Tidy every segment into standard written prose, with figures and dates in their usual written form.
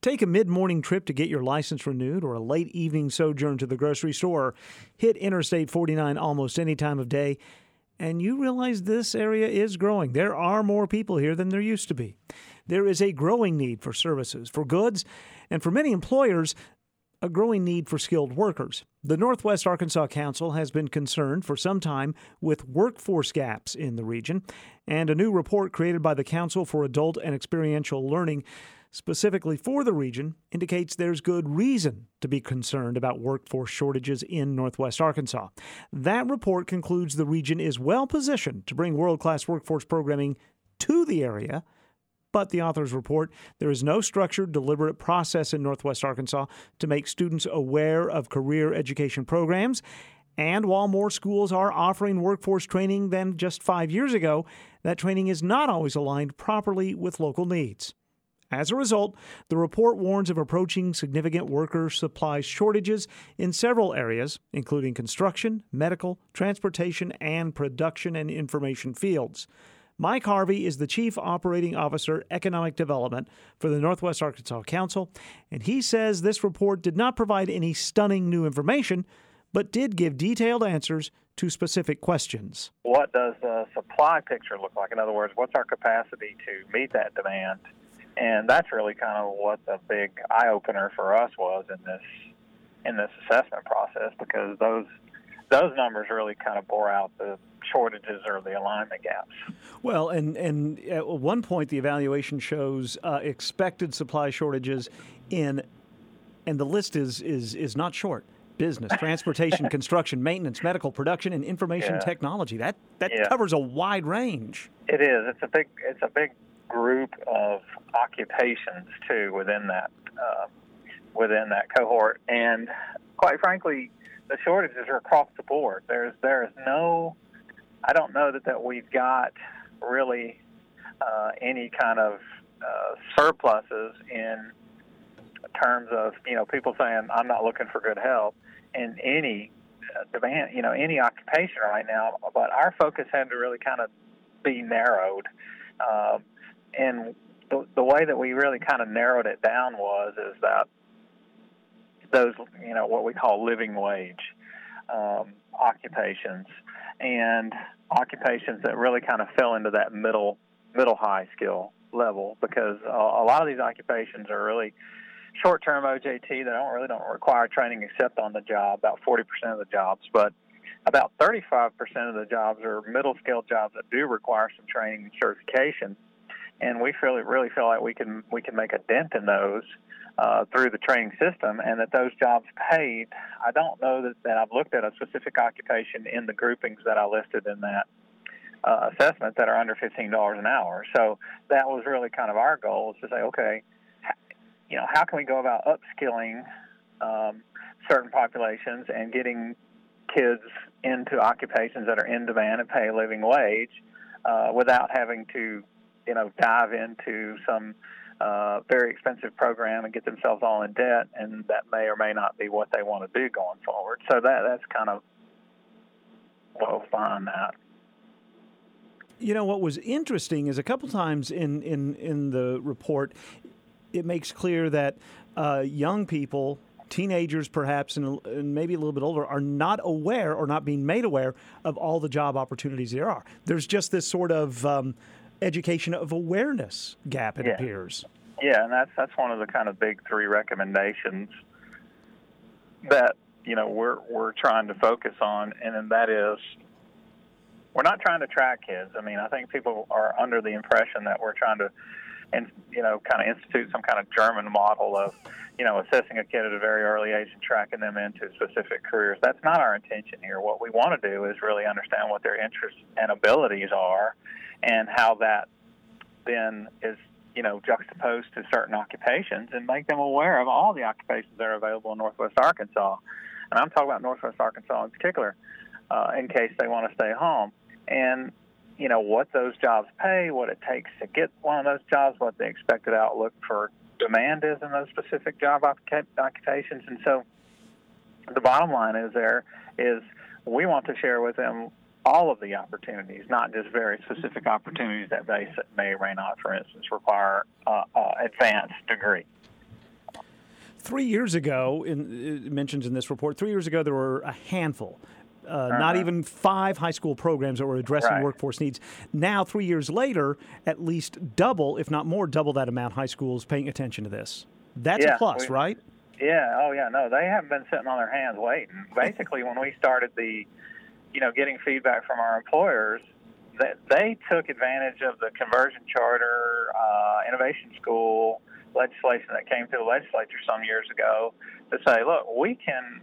Take a mid-morning trip to get your license renewed or a late evening sojourn to the grocery store. Hit Interstate 49 almost any time of day, and you realize this area is growing. There are more people here than there used to be. There is a growing need for services, for goods, and for many employers, a growing need for skilled workers. The Northwest Arkansas Council has been concerned for some time with workforce gaps in the region, and a new report created by the Council for Adult and Experiential Learning specifically for the region indicates there's good reason to be concerned about workforce shortages in Northwest Arkansas. That report concludes the region is well positioned to bring world-class workforce programming to the area, but the authors report there is no structured, deliberate process in Northwest Arkansas to make students aware of career education programs. And while more schools are offering workforce training than just 5 years ago, that training is not always aligned properly with local needs. As a result, the report warns of approaching significant worker supply shortages in several areas, including construction, medical, transportation, and production and information fields. Mike Harvey is the Chief Operating Officer, Economic Development for the Northwest Arkansas Council, and he says this report did not provide any stunning new information, but did give detailed answers to specific questions. What does the supply picture look like? In other words, what's our capacity to meet that demand? And that's really kind of what the big eye-opener for us was in this assessment process, because those numbers really kind of bore out the shortages or the alignment gaps. Well, and at one point the evaluation shows expected supply shortages and the list is not short. Business, transportation, construction, maintenance, medical, production, and information technology. That covers a wide range. It is. It's a big group of occupations too within that cohort, and quite frankly, the shortages are across the board. There is no, I don't know that we've got really any kind of surpluses in terms of people saying I'm not looking for good help in any demand, any occupation right now. But our focus had to really kind of be narrowed. And the way that we really kind of narrowed it down is that those, what we call living wage occupations, and occupations that really kind of fell into that middle high skill level, because a lot of these occupations are really short-term OJT that don't require training except on the job, about 40% of the jobs, but about 35% of the jobs are middle-scale jobs that do require some training and certification. And we really feel like we can make a dent in those through the training system, and that those jobs paid. I don't know that I've looked at a specific occupation in the groupings that I listed in that assessment that are under $15 an hour. So that was really kind of our goal, is to say, okay, how can we go about upskilling certain populations and getting kids into occupations that are in demand and pay a living wage without having to dive into some very expensive program and get themselves all in debt, and that may or may not be what they want to do going forward. So that's kind of what was behind that. What was interesting is a couple times in the report, it makes clear that young people, teenagers perhaps, and maybe a little bit older, are not aware or not being made aware of all the job opportunities there are. There's just this sort of education of awareness gap, it appears. Yeah, and that's one of the kind of big three recommendations that we're trying to focus on, and then that is, we're not trying to track kids. I mean, I think people are under the impression that we're trying to kind of institute some kind of German model of assessing a kid at a very early age and tracking them into specific careers. That's not our intention here. What we want to do is really understand what their interests and abilities are, and how that then is, juxtaposed to certain occupations, and make them aware of all the occupations that are available in Northwest Arkansas. And I'm talking about Northwest Arkansas in particular, in case they want to stay home. And, what those jobs pay, what it takes to get one of those jobs, what the expected outlook for demand is in those specific job occupations. And so the bottom line is we want to share with them all of the opportunities, not just very specific opportunities that may or may not, for instance, require advanced degree. 3 years ago, it mentions in this report, 3 years ago there were a handful. Not even 5 high school programs that were addressing workforce needs. Now, 3 years later, at least double, if not more, double that amount high schools paying attention to this. That's a plus, right? Yeah. Oh, yeah. No, they haven't been sitting on their hands waiting. Basically, when we started getting feedback from our employers, they took advantage of the conversion charter, innovation school legislation that came through the legislature some years ago to say, look, we can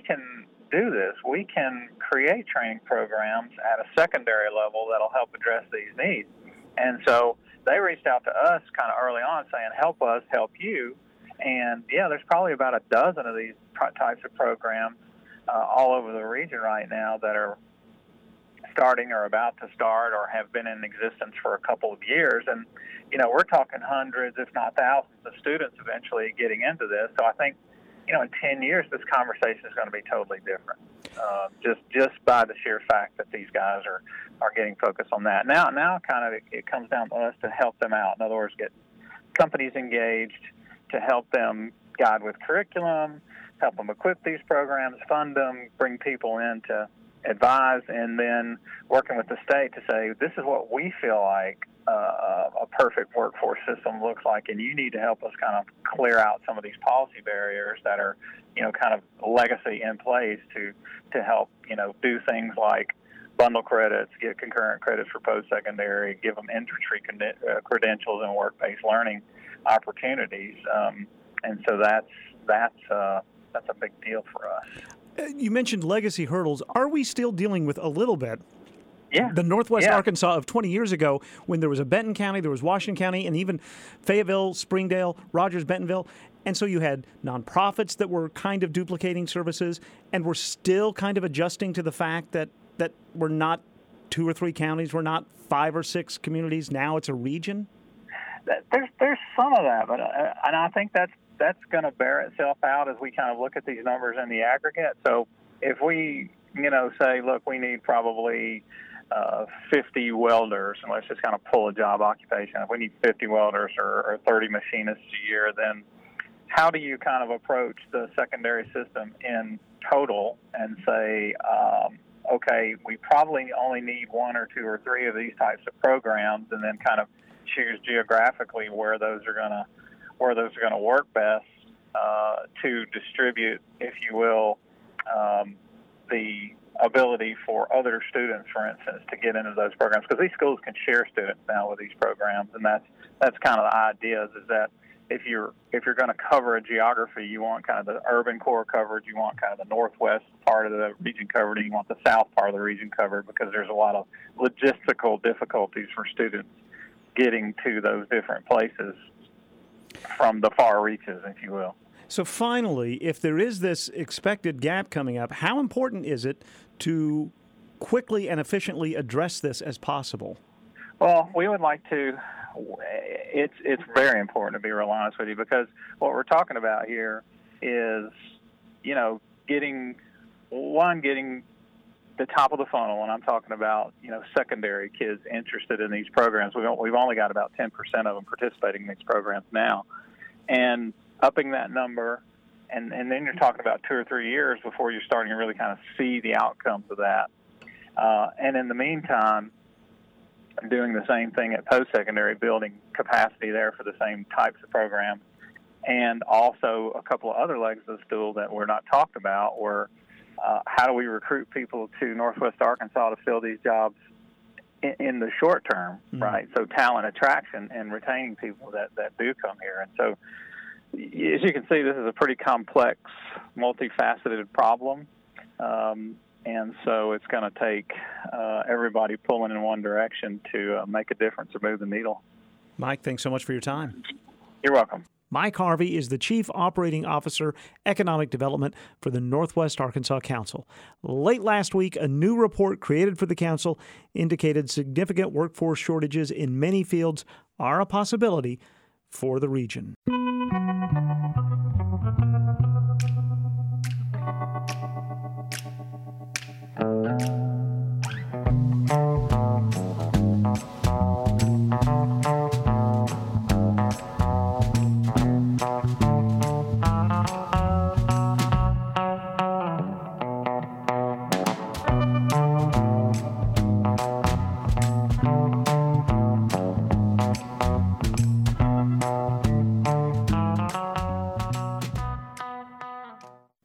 do this. We can create training programs at a secondary level that'll help address these needs. And so they reached out to us kind of early on saying, help us help you. And, there's probably about a dozen of these types of programs all over the region right now that are starting or about to start or have been in existence for a couple of years. And, we're talking hundreds, if not thousands, of students eventually getting into this. So I think, in 10 years, this conversation is going to be totally different, just by the sheer fact that these guys are getting focused on that. Now kind of it comes down to us to help them out. In other words, get companies engaged to help them guide with curriculum, help them equip these programs, fund them, bring people in to advise, and then working with the state to say, this is what we feel like a perfect workforce system looks like, and you need to help us kind of clear out some of these policy barriers that are, kind of legacy in place to help, do things like bundle credits, get concurrent credits for post-secondary, give them entry credentials and work-based learning opportunities. And so that's a big deal for us. You mentioned legacy hurdles. Are we still dealing with a little bit? Yeah. The Northwest Arkansas of 20 years ago, when there was a Benton County, there was Washington County, and even Fayetteville, Springdale, Rogers, Bentonville. And so you had nonprofits that were kind of duplicating services and were still kind of adjusting to the fact that we're not 2 or 3 counties, we're not 5 or 6 communities. Now it's a region. There's some of that, but and I think that's going to bear itself out as we kind of look at these numbers in the aggregate. So if we, say, look, we need probably 50 welders, and let's just kind of pull a job occupation. If we need 50 welders or 30 machinists a year, then how do you kind of approach the secondary system in total and say, okay, we probably only need 1 or 2 or 3 of these types of programs, and then kind of choose geographically where those are going to work best to distribute, if you will, the ability for other students, for instance, to get into those programs, because these schools can share students now with these programs, and that's kind of the idea is that if you're going to cover a geography, you want kind of the urban core coverage, you want kind of the northwest part of the region covered, and you want the south part of the region covered, because there's a lot of logistical difficulties for students getting to those different places from the far reaches, if you will. So finally, if there is this expected gap coming up, how important is it to quickly and efficiently address this as possible? Well, we would like to. It's very important, to be real honest with you, because what we're talking about here is, getting the top of the funnel, and I'm talking about, secondary kids interested in these programs. We've only got about 10% of them participating in these programs now. And upping that number, and then you're talking about 2 or 3 years before you're starting to really kind of see the outcomes of that. And in the meantime, doing the same thing at post-secondary, building capacity there for the same types of programs. And also a couple of other legs of the stool that were not talked about were how do we recruit people to Northwest Arkansas to fill these jobs in the short term, right? So talent attraction and retaining people that do come here. And so, as you can see, this is a pretty complex, multifaceted problem. And so it's going to take everybody pulling in one direction to make a difference or move the needle. Mike, thanks so much for your time. You're welcome. Mike Harvey is the Chief Operating Officer, Economic Development for the Northwest Arkansas Council. Late last week, a new report created for the council indicated significant workforce shortages in many fields are a possibility for the region.